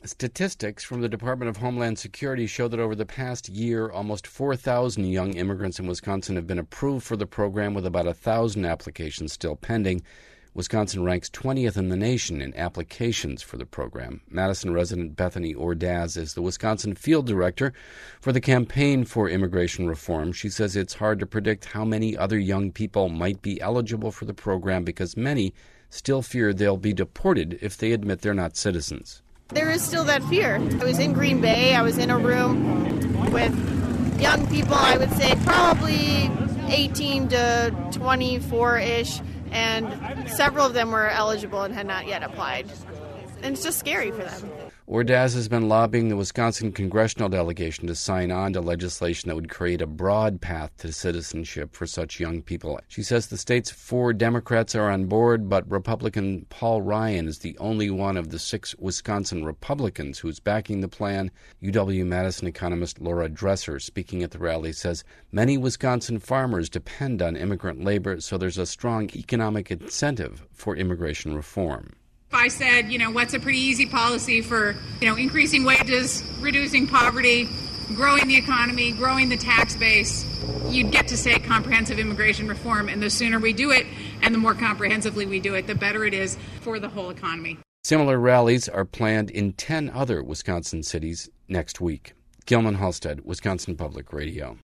Statistics from the Department of Homeland Security show that over the past year, almost 4,000 young immigrants in Wisconsin have been approved for the program, with about 1,000 applications still pending. Wisconsin ranks 20th in the nation in applications for the program. Madison resident Bethany Ordaz is the Wisconsin field director for the Campaign for Immigration Reform. She says it's hard to predict how many other young people might be eligible for the program because many still fear they'll be deported if they admit they're not citizens. There is still that fear. I was in Green Bay. I was in a room with young people, I would say probably 18 to 24-ish, and several of them were eligible and had not yet applied. And it's just scary for them. Ordaz has been lobbying the Wisconsin congressional delegation to sign on to legislation that would create a broad path to citizenship for such young people. She says the state's 4 Democrats are on board, but Republican Paul Ryan is the only one of the 6 Wisconsin Republicans who's backing the plan. UW-Madison economist Laura Dresser, speaking at the rally, says many Wisconsin farmers depend on immigrant labor, so there's a strong economic incentive for immigration reform. If I said, what's a pretty easy policy for, increasing wages, reducing poverty, growing the economy, growing the tax base, you'd get to say comprehensive immigration reform. And the sooner we do it and the more comprehensively we do it, the better it is for the whole economy. Similar rallies are planned in 10 other Wisconsin cities next week. Gilman Halstead, Wisconsin Public Radio.